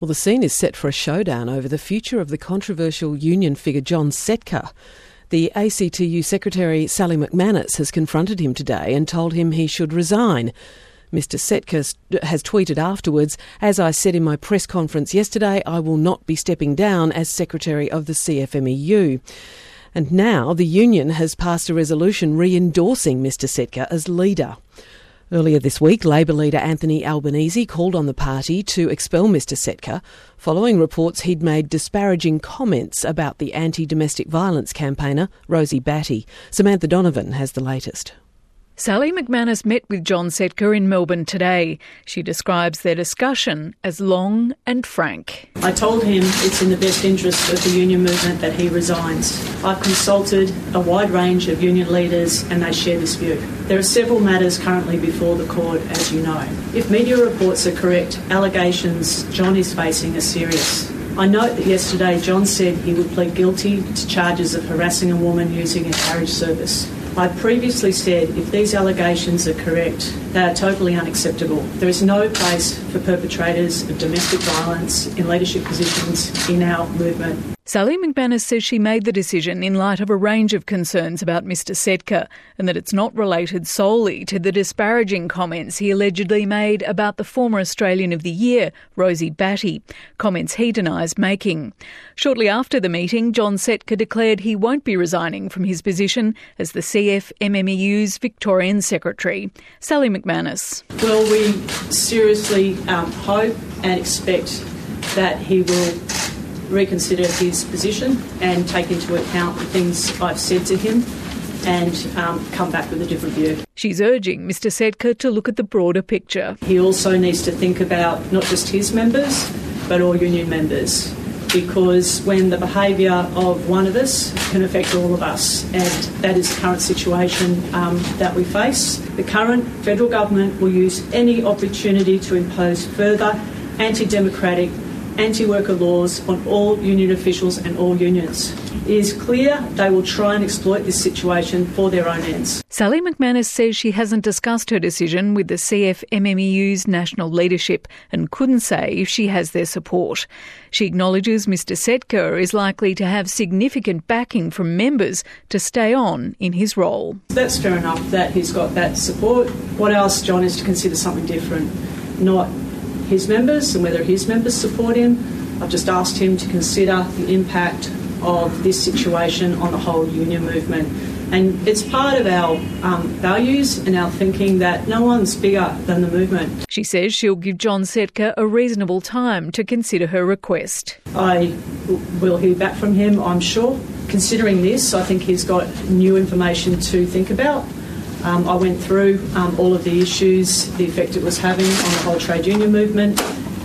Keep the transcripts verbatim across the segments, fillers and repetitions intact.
Well, the scene is set for a showdown over the future of the controversial union figure John Setka. The A C T U Secretary Sally McManus has confronted him today and told him he should resign. Mister Setka has tweeted afterwards, "As I said in my press conference yesterday, I will not be stepping down as Secretary of the C F M E U." And now the union has passed a resolution re-endorsing Mister Setka as leader. Earlier this week, Labor leader Anthony Albanese called on the party to expel Mister Setka following reports he'd made disparaging comments about the anti-domestic violence campaigner Rosie Batty. Samantha Donovan has the latest. Sally McManus met with John Setka in Melbourne today. She describes their discussion as long and frank. I told him it's in the best interest of the union movement that he resigns. I've consulted a wide range of union leaders and they share this view. There are several matters currently before the court, as you know. If media reports are correct, allegations John is facing are serious. I note that yesterday John said he would plead guilty to charges of harassing a woman using a carriage service. I previously said if these allegations are correct, they are totally unacceptable. There is no place for perpetrators of domestic violence in leadership positions in our movement. Sally McManus says she made the decision in light of a range of concerns about Mister Setka and that it's not related solely to the disparaging comments he allegedly made about the former Australian of the Year, Rosie Batty, comments he denies making. Shortly after the meeting, John Setka declared he won't be resigning from his position as the C F M M E U's Victorian Secretary. Sally McManus. Well, we seriously um, hope and expect that he will reconsider his position and take into account the things I've said to him and um, come back with a different view. She's urging Mister Setka to look at the broader picture. He also needs to think about not just his members, but all union members, because when the behaviour of one of us can affect all of us, and that is the current situation um, that we face. The current federal government will use any opportunity to impose further anti-democratic, anti-worker laws on all union officials and all unions. It is clear they will try and exploit this situation for their own ends. Sally McManus says she hasn't discussed her decision with the C F M M E U's national leadership and couldn't say if she has their support. She acknowledges Mister Setka is likely to have significant backing from members to stay on in his role. That's fair enough that he's got that support. What else, John, is to consider something different, not his members and whether his members support him. I've just asked him to consider the impact of this situation on the whole union movement. And it's part of our um, values and our thinking that no one's bigger than the movement. She says she'll give John Setka a reasonable time to consider her request. I will hear back from him, I'm sure. Considering this, I think he's got new information to think about. Um, I went through um, all of the issues, the effect it was having on the whole trade union movement,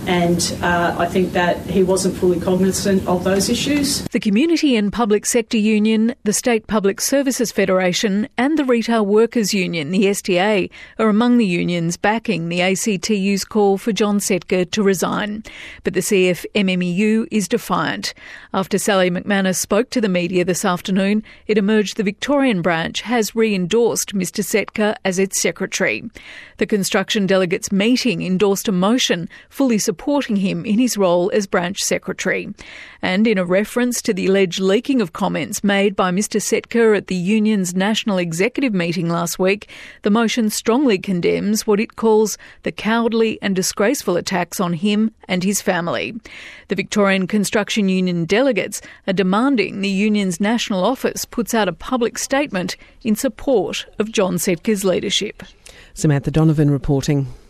and uh, I think that he wasn't fully cognisant of those issues. The Community and Public Sector Union, the State Public Services Federation and the Retail Workers Union, the S T A, are among the unions backing the A C T U's call for John Setka to resign. But the C F M M E U is defiant. After Sally McManus spoke to the media this afternoon, it emerged the Victorian branch has re-endorsed Mister Setka as its secretary. The construction delegates meeting endorsed a motion fully supporting him in his role as branch secretary. And in a reference to the alleged leaking of comments made by Mister Setka at the union's national executive meeting last week, the motion strongly condemns what it calls the cowardly and disgraceful attacks on him and his family. The Victorian Construction Union delegates are demanding the union's national office puts out a public statement in support of John Setka's leadership. Samantha Donovan reporting.